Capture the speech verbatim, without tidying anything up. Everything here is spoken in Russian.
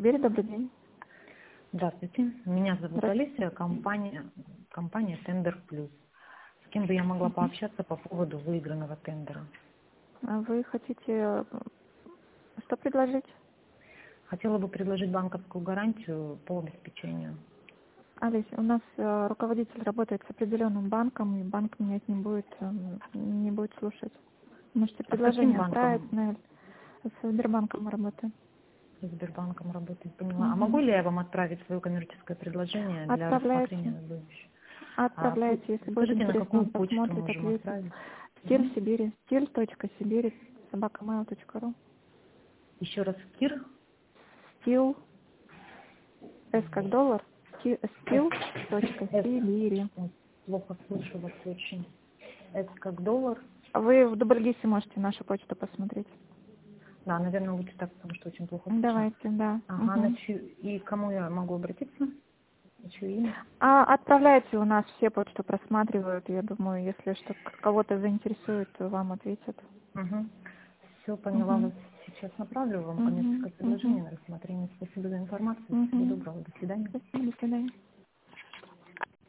Сибири, добрый день. Здравствуйте, меня зовут Здравствуйте. Алисия, компания, компания Тендер Плюс. С кем бы я могла пообщаться по поводу выигранного тендера? А Вы хотите э, что предложить? Хотела бы предложить банковскую гарантию по обеспечению. Алис, у нас э, руководитель работает с определенным банком, и банк менять не будет, э, не будет слушать. Можете А с каким предложение отправить, банком? на с Сбербанком мы работаем. С Сбербанком работает, поняла. А могу Мгм. ли я вам отправить свое коммерческое предложение для рассмотрения Отправляйте, на будущее? А, отправляйте, если будет скажите, на интересно, какую он почту посмотрит, можем ответит. отправить? Стиль Мгм. Сибири, стиль.сибири, собака mail точка ру. Еще раз, Кир. Стил, с как доллар, С, С, стил.сибири. плохо слышу вас очень. С как доллар. Вы в Дубльгисе можете нашу почту посмотреть. Да, наверное, лучше так, потому что очень плохо слышно. Давайте, да. Ага, на Мгм. чью... и к кому я могу обратиться? На чье имя? А отправляйте, у нас все почту просматривают. Я думаю, если что кого-то заинтересует, то вам ответят. Угу. Все, поняла Угу. вас. Сейчас направлю вам Угу. коммерческое Угу. предложение на рассмотрение. Спасибо за информацию. Всего Угу. доброго. До свидания. Спасибо, до свидания.